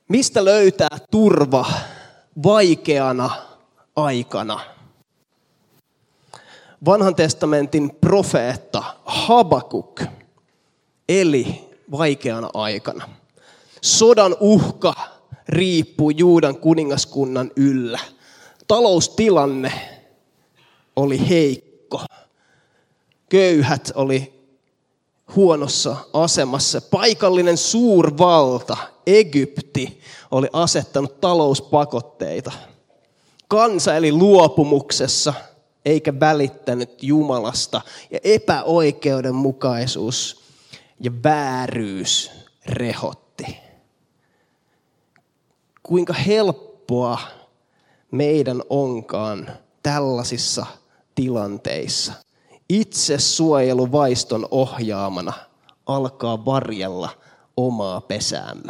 Mistä löytää turva vaikeana aikana? Vanhan testamentin profeetta Habakuk eli vaikeana aikana. Sodan uhka riippui Juudan kuningaskunnan yllä. Taloustilanne oli heikko. Köyhät oli huonossa asemassa. Paikallinen suurvalta, Egypti, oli asettanut talouspakotteita. Kansa eli luopumuksessa eikä välittänyt Jumalasta. Ja epäoikeudenmukaisuus ja vääryys rehotti. Kuinka helppoa meidän onkaan tällaisissa tilanteissa itsesuojeluvaiston ohjaamana alkaa varjella omaa pesäämme.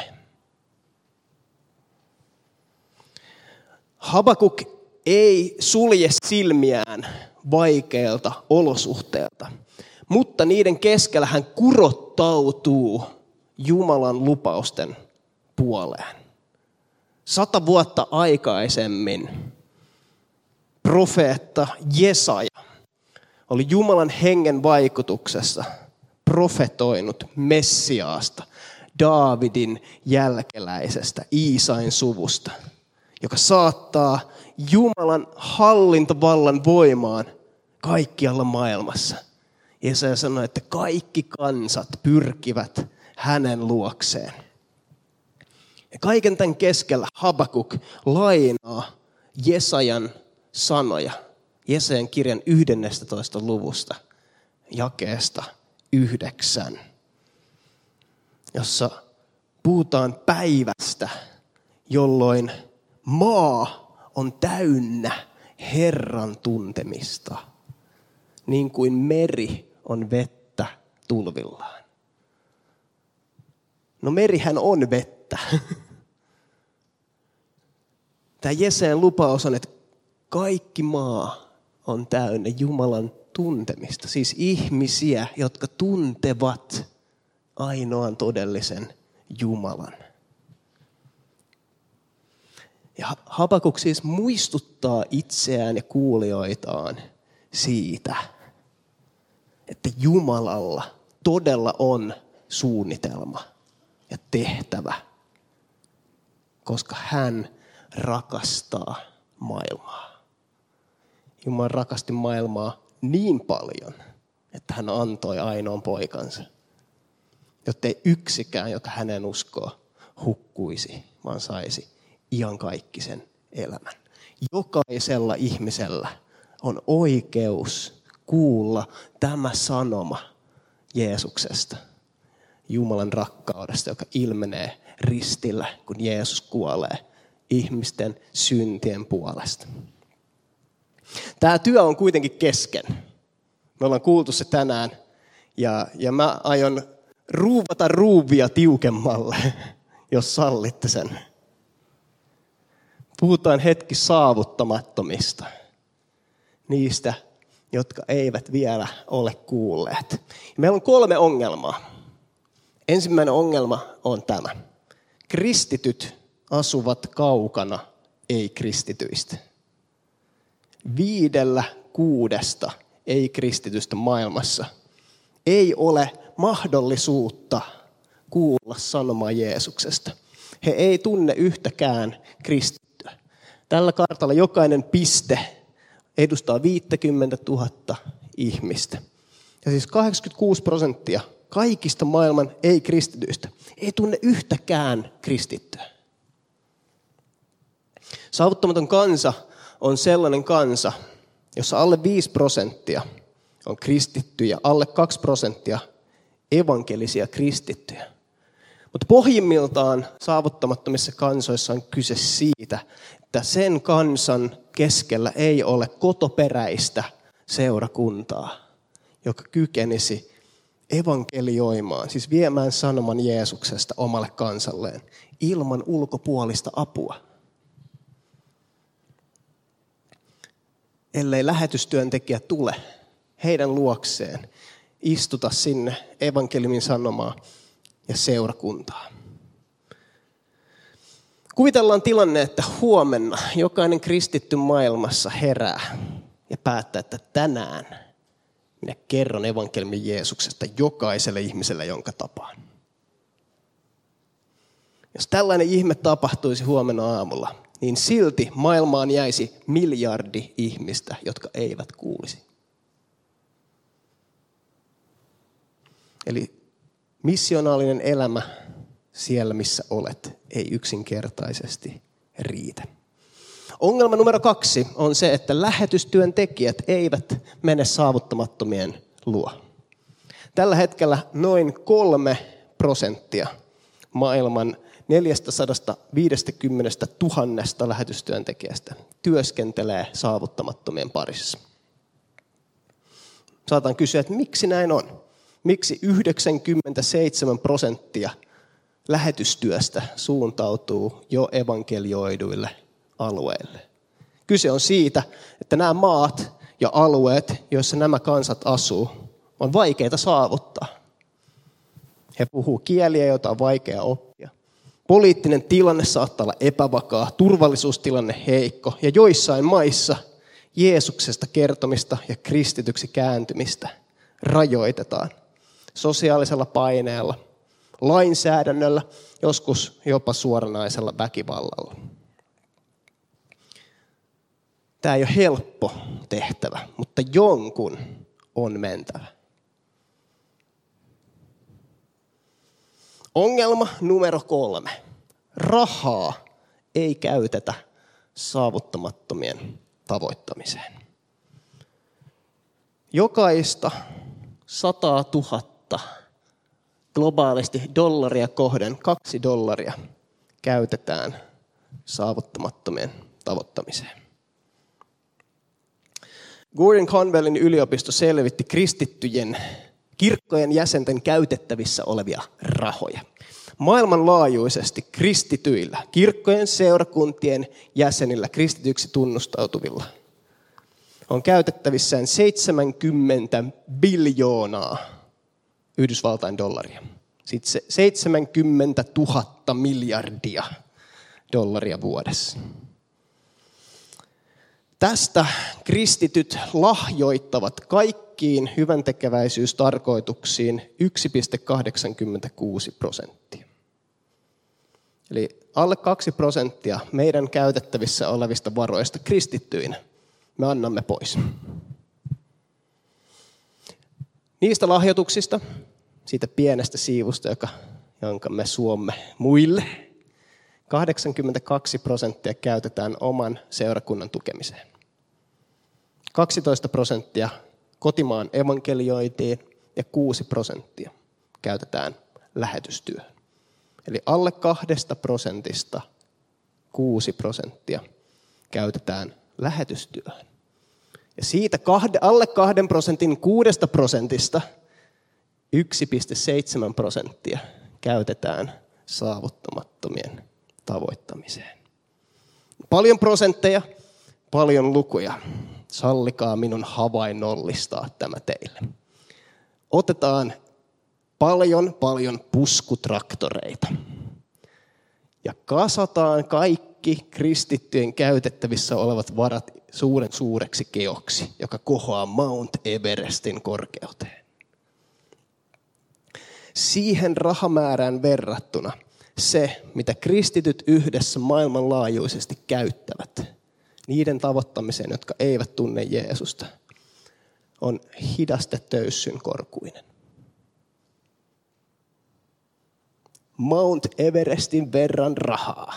Habakuk ei sulje silmiään vaikeilta olosuhteilta, mutta niiden keskellä hän kurottautuu Jumalan lupausten puoleen. 100 vuotta aikaisemmin profeetta Jesaja oli Jumalan hengen vaikutuksessa profetoinut Messiaasta, Daavidin jälkeläisestä, Iisain suvusta, joka saattaa Jumalan hallintovallan voimaan kaikkialla maailmassa. Jesaja sanoi, että kaikki kansat pyrkivät hänen luokseen. Ja kaiken tämän keskellä Habakuk lainaa Jesajan sanoja. Jesajan kirjan 11. luvusta, jakeesta 9, jossa puhutaan päivästä, jolloin maa on täynnä Herran tuntemista, niin kuin meri on vettä tulvillaan. No merihän on vettä. Tämä Jesajan lupaus on, että kaikki maa on täynnä Jumalan tuntemista. Siis ihmisiä, jotka tuntevat ainoan todellisen Jumalan. Ja Habakuk siis muistuttaa itseään ja kuulijoitaan siitä, että Jumalalla todella on suunnitelma ja tehtävä, koska hän rakastaa maailmaa. Jumala rakasti maailmaa niin paljon, että hän antoi ainoan poikansa, jottei yksikään, joka hänen uskoo, hukkuisi, vaan saisi iankaikkisen elämän. Jokaisella ihmisellä on oikeus kuulla tämä sanoma Jeesuksesta, Jumalan rakkaudesta, joka ilmenee ristillä, kun Jeesus kuolee ihmisten syntien puolesta. Tämä työ on kuitenkin kesken. Me ollaan kuultu se tänään ja mä aion ruuvata ruuvia tiukemmalle, jos sallitte sen. Puhutaan hetki saavuttamattomista, niistä, jotka eivät vielä ole kuulleet. Meillä on 3 ongelmaa. Ensimmäinen ongelma on tämä. Kristityt asuvat kaukana ei-kristityistä. 5/6 ei-kristitystä maailmassa ei ole mahdollisuutta kuulla sanomaa Jeesuksesta. He ei tunne yhtäkään kristittyä. Tällä kartalla jokainen piste edustaa 50 000 ihmistä. Ja siis 86% kaikista maailman ei-kristityistä ei tunne yhtäkään kristittyä. Saavuttamaton kansa on sellainen kansa, jossa alle 5% on kristittyjä, alle 2% evankelisia kristittyjä. Mutta pohjimmiltaan saavuttamattomissa kansoissa on kyse siitä, että sen kansan keskellä ei ole kotoperäistä seurakuntaa, joka kykenisi evankelioimaan, siis viemään sanoman Jeesuksesta omalle kansalleen ilman ulkopuolista apua. Ellei lähetystyöntekijä tule heidän luokseen, istuta sinne evankeliumin sanomaa ja seurakuntaa. Kuvitellaan tilanne, että huomenna jokainen kristitty maailmassa herää ja päättää, että tänään minä kerron evankeliumin Jeesuksesta jokaiselle ihmiselle, jonka tapaan. Jos tällainen ihme tapahtuisi huomenna aamulla, niin silti maailmaan jäisi 1 miljardi ihmistä, jotka eivät kuulisi. Eli missionaalinen elämä siellä, missä olet, ei yksinkertaisesti riitä. Ongelma numero 2 on se, että lähetystyöntekijät eivät mene saavuttamattomien luo. Tällä hetkellä noin 3% maailman 450 000 lähetystyöntekijästä työskentelee saavuttamattomien parissa. Saataan kysyä, että miksi näin on? Miksi 97% lähetystyöstä suuntautuu jo evankelioiduille alueille? Kyse on siitä, että nämä maat ja alueet, joissa nämä kansat asuu, on vaikeita saavuttaa. He puhuu kieliä, joita on vaikea oppia. Poliittinen tilanne saattaa olla epävakaa, turvallisuustilanne heikko ja joissain maissa Jeesuksesta kertomista ja kristityksi kääntymistä rajoitetaan sosiaalisella paineella, lainsäädännöllä, joskus jopa suoranaisella väkivallalla. Tämä ei ole helppo tehtävä, mutta jonkun on mentävä. Ongelma numero 3. Rahaa ei käytetä saavuttamattomien tavoittamiseen. Jokaista 100 000 globaalisti dollaria kohden $2 käytetään saavuttamattomien tavoittamiseen. Gordon Conwellin yliopisto selvitti kristittyjen kirkkojen jäsenten käytettävissä olevia rahoja. Maailmanlaajuisesti kristityillä, kirkkojen seurakuntien jäsenillä, kristityksi tunnustautuvilla on käytettävissään 70 biljoonaa Yhdysvaltain dollaria. Sitten 70 000 miljardia dollaria vuodessa. Tästä kristityt lahjoittavat kaikkiin hyväntekeväisyystarkoituksiin 1,86%. Eli alle 2% meidän käytettävissä olevista varoista kristittyinä me annamme pois. Niistä lahjoituksista, siitä pienestä siivusta, jonka me suomme muille, 82% käytetään oman seurakunnan tukemiseen. 12% kotimaan evankeliointiin ja 6% käytetään lähetystyöhön. Eli alle 2% 6% käytetään lähetystyöhön. Ja siitä alle 2% 6% 1,7% käytetään saavuttamattomien tavoittamiseen. Paljon prosentteja, paljon lukuja. Sallikaa minun havainnollistaa tämä teille. Otetaan paljon puskutraktoreita ja kasataan kaikki kristittyjen käytettävissä olevat varat suureksi keoksi, joka kohoaa Mount Everestin korkeuteen. Siihen rahamäärään verrattuna se, mitä kristityt yhdessä maailmanlaajuisesti käyttävät niiden tavoittamiseen, jotka eivät tunne Jeesusta, on hidastetöyssyn korkuinen. Mount Everestin verran rahaa.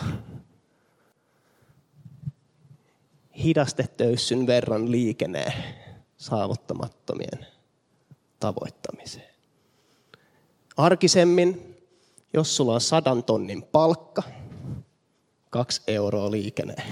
Hidastetöyssyn verran liikenee saavuttamattomien tavoittamiseen. Arkisemmin, jos sulla on 100 tonnin palkka, 2 euroa liikenee.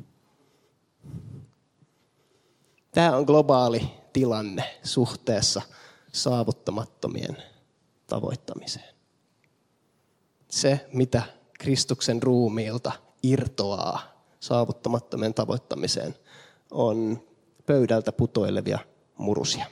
Tämä on globaali tilanne suhteessa saavuttamattomien tavoittamiseen. Se, mitä Kristuksen ruumiilta irtoaa saavuttamattomien tavoittamiseen, on pöydältä putoilevia murusia.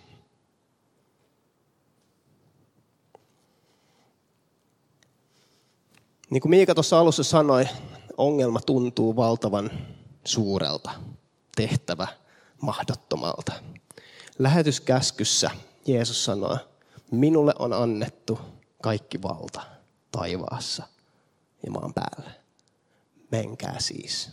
Niin kuin Miika tuossa alussa sanoi, ongelma tuntuu valtavan suurelta, tehtävä mahdottomalta. Lähetyskäskyssä Jeesus sanoo, minulle on annettu kaikki valta taivaassa ja maan päällä. Menkää siis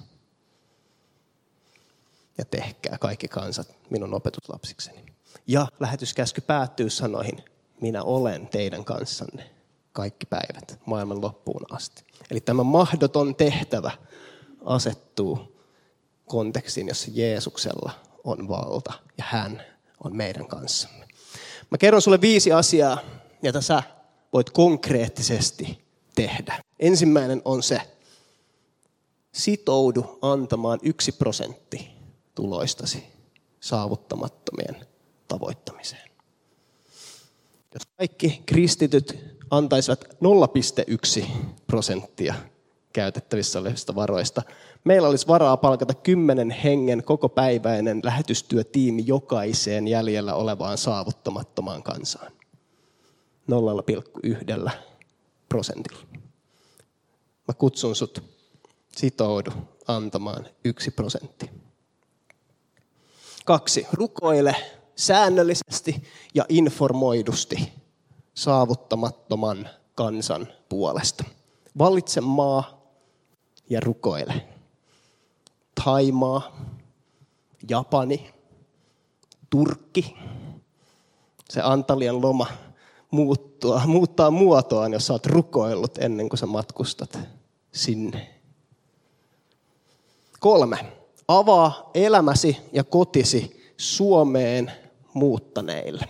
ja tehkää kaikki kansat minun opetuslapsikseni. Ja lähetyskäsky päättyy sanoihin, minä olen teidän kanssanne kaikki päivät maailman loppuun asti. Eli tämä mahdoton tehtävä asettuu kontekstiin, jossa Jeesuksella on valta ja hän on meidän kanssamme. Mä kerron sulle 5 asiaa, joita sä voit konkreettisesti tehdä. Ensimmäinen on se, sitoudu antamaan 1% tuloistasi saavuttamattomien tavoittamiseen. Jos kaikki kristityt antaisivat 0,1% käytettävissä olevista varoista, meillä olisi varaa palkata 10 hengen kokopäiväinen lähetystyötiimi jokaiseen jäljellä olevaan saavuttamattomaan kansaan. 0,1%. Mä kutsun sut, sitoudu antamaan 1%. 2. Rukoile säännöllisesti ja informoidusti saavuttamattoman kansan puolesta. Valitse maa ja rukoile. Thaimaa, Japani, Turkki. Se Antalian loma muuttaa muotoaan, jos sä oot rukoillut ennen kuin sä matkustat sinne. 3. Avaa elämäsi ja kotisi Suomeen muuttaneille.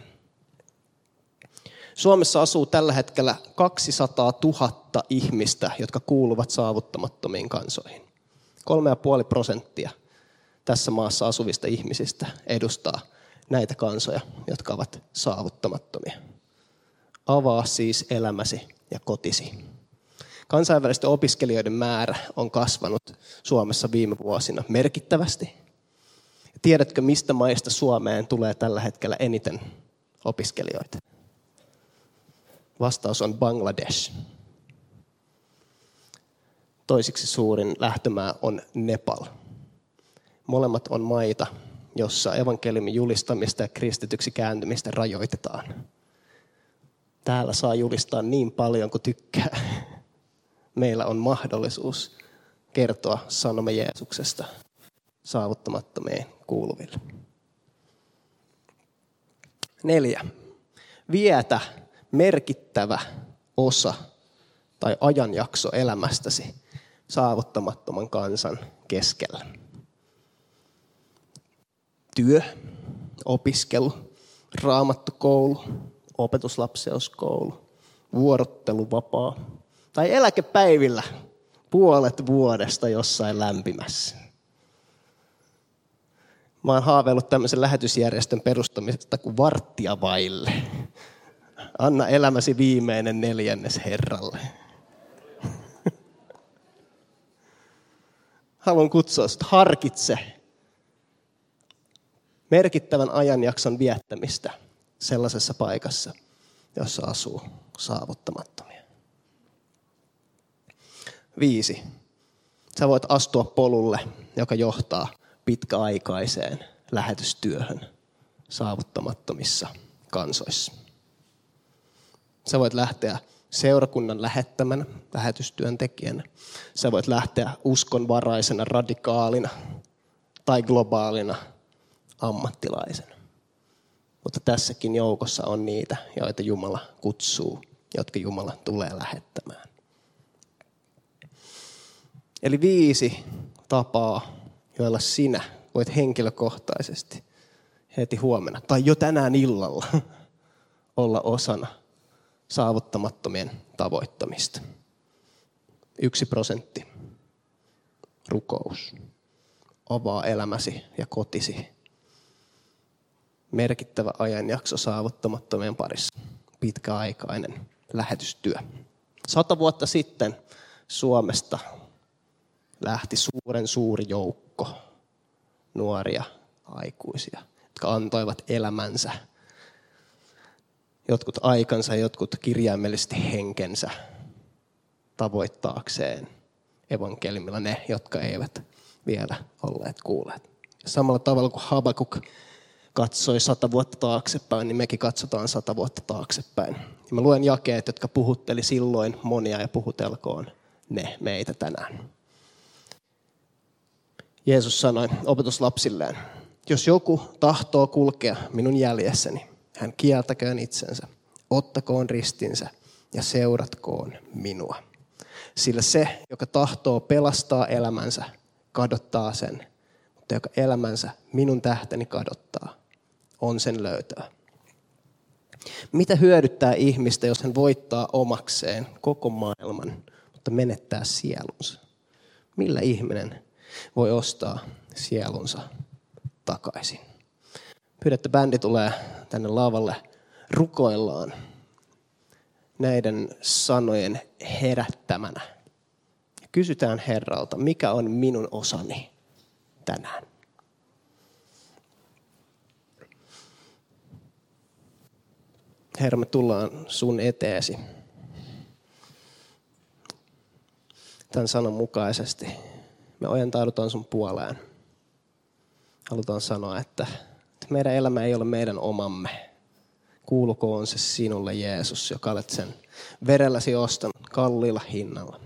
Suomessa asuu tällä hetkellä 200 000 ihmistä, jotka kuuluvat saavuttamattomiin kansoihin. 3,5% tässä maassa asuvista ihmisistä edustaa näitä kansoja, jotka ovat saavuttamattomia. Avaa siis elämäsi ja kotisi. Kansainvälisten opiskelijoiden määrä on kasvanut Suomessa viime vuosina merkittävästi. Tiedätkö, mistä maista Suomeen tulee tällä hetkellä eniten opiskelijoita? Vastaus on Bangladesh. Toiseksi suurin lähtömaa on Nepal. Molemmat on maita, jossa evankeliumin julistamista ja kristityksi kääntymistä rajoitetaan. Täällä saa julistaa niin paljon kuin tykkää. Meillä on mahdollisuus kertoa sanoma Jeesuksesta saavuttamattomien kuuluville. 4. Vietä merkittävä osa tai ajanjakso elämästäsi saavuttamattoman kansan keskellä. Työ, opiskelu, raamattukoulu, opetuslapseuskoulu, vuorotteluvapaa tai eläkepäivillä puolet vuodesta jossain lämpimässä. Mä oon haaveillut tämmöisen lähetysjärjestön perustamisesta kuin Varttia vaille. Anna elämäsi viimeinen 4. Herralle. Haluan kutsua sinut, harkitse merkittävän ajanjakson viettämistä sellaisessa paikassa, jossa asuu saavuttamattomia. 5. Sä voit astua polulle, joka johtaa pitkäaikaiseen lähetystyöhön saavuttamattomissa kansoissa. Sä voit lähteä seurakunnan lähettämänä lähetystyöntekijänä. Sä voit lähteä uskonvaraisena, radikaalina tai globaalina ammattilaisena. Mutta tässäkin joukossa on niitä, joita Jumala kutsuu, jotka Jumala tulee lähettämään. Eli 5 tapaa, joilla sinä voit henkilökohtaisesti heti huomenna tai jo tänään illalla olla osana saavuttamattomien tavoittamista. 1%. Rukous. Avaa elämäsi ja kotisi. Merkittävä ajanjakso saavuttamattomien parissa. Pitkäaikainen lähetystyö. 100 vuotta sitten Suomesta lähti suuri joukko nuoria aikuisia, jotka antoivat elämänsä, jotkut aikansa, jotkut kirjaimellisesti henkensä tavoittaakseen evankeliumilla ne, jotka eivät vielä olleet kuulleet. Samalla tavalla kuin Habakuk katsoi 100 vuotta taaksepäin, niin mekin katsotaan 100 vuotta taaksepäin. Ja mä luen jakeet, jotka puhutteli silloin monia ja puhutelkoon ne meitä tänään. Jeesus sanoi opetuslapsilleen, jos joku tahtoo kulkea minun jäljessäni, hän kieltäköön itsensä, ottakoon ristinsä ja seuratkoon minua. Sillä se, joka tahtoo pelastaa elämänsä, kadottaa sen, mutta joka elämänsä minun tähteni kadottaa, on sen löytöä. Mitä hyödyttää ihmistä, jos hän voittaa omakseen koko maailman, mutta menettää sielunsa? Millä ihminen voi ostaa sielunsa takaisin? Pyydän, että bändi tulee tänne lavalle, rukoillaan näiden sanojen herättämänä. Kysytään Herralta, mikä on minun osani tänään? Herra, me tullaan sun eteesi tämän sanan mukaisesti. Me ojentaudutaan sun puoleen. Halutaan sanoa, että meidän elämä ei ole meidän omamme. Kuulukoon se sinulle, Jeesus, joka olet sen verelläsi ostanut kalliilla hinnalla.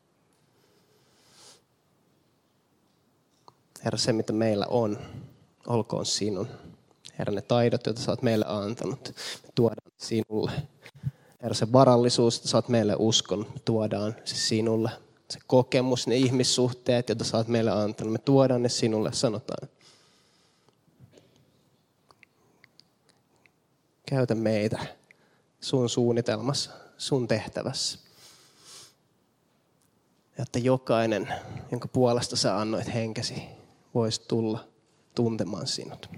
Herra, se mitä meillä on, olkoon sinun. Herra, ne taidot, joita sä oot meille antanut, me tuodaan sinulle. Herra, se varallisuus, jota sä oot meille uskonut, me tuodaan se sinulle. Se kokemus, ne ihmissuhteet, joita sä oot meille antanut, me tuodaan ne sinulle, sanotaan. Käytä meitä sun suunnitelmassa, sun tehtävässä. Jotta jokainen, jonka puolesta sä annoit henkesi, voisi tulla tuntemaan sinut.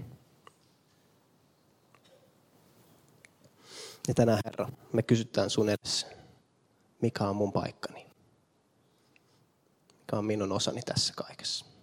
Ja tänään, Herra, me kysytään sun edessä, mikä on mun paikkani? Mikä on minun osani tässä kaikessa?